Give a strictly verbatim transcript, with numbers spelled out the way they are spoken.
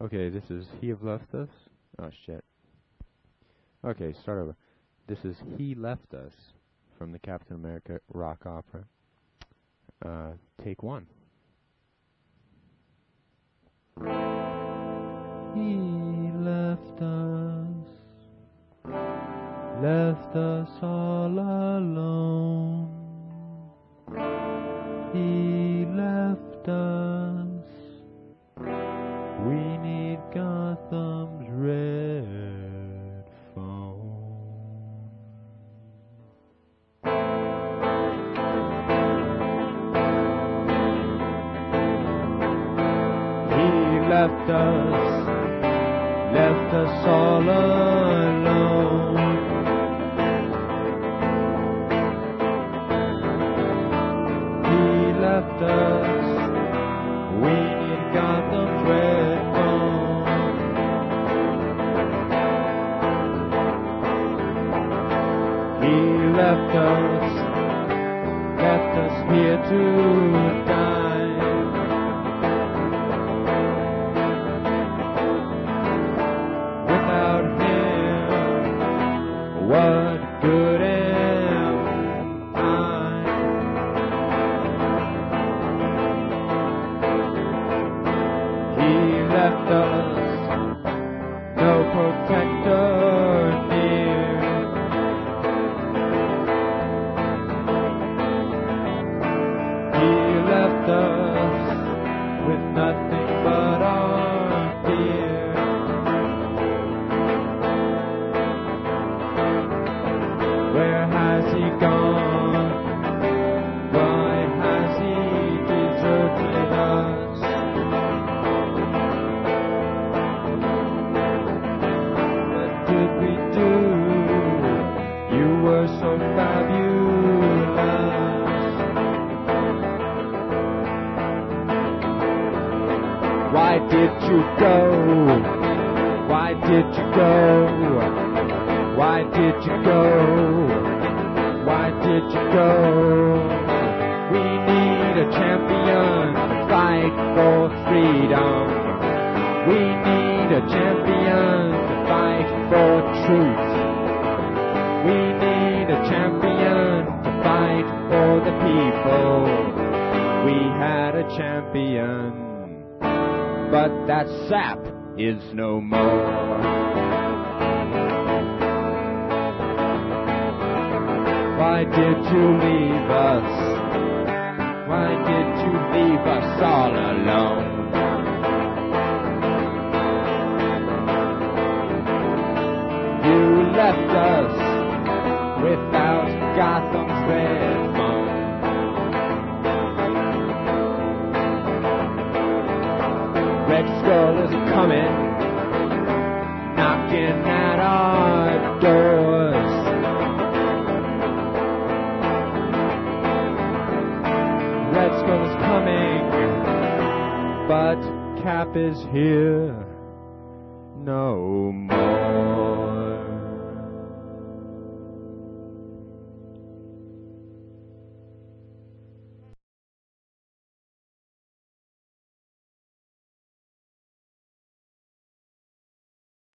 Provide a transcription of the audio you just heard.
Okay, this is He Have Left Us. Oh, shit. Okay, start over. This is He Left Us from the Captain America rock opera. Uh, take one. He left us, left us all alone. He left us. We need Gotham's red phone. He left us, left us all alone. He left us. We need Gotham's red phone. He left us, left us here to die. Without him, what good am I? He left us, no protector near. He left us with nothing but our fear. Where has he gone? Why has he deserted us? What did we do? You were so fabulous. Why did you go? Why did you go? Why did you go? Why did you go? We need a champion to fight for freedom. We need a champion to fight for truth. We need a champion to fight for the people. We had a champion, but that sap is no more. Why did you leave us? Why did you leave us all alone? You left us without Gotham's red phone. Red Skull is coming, knocking at our doors. Red Skull is coming, but Cap is here no more.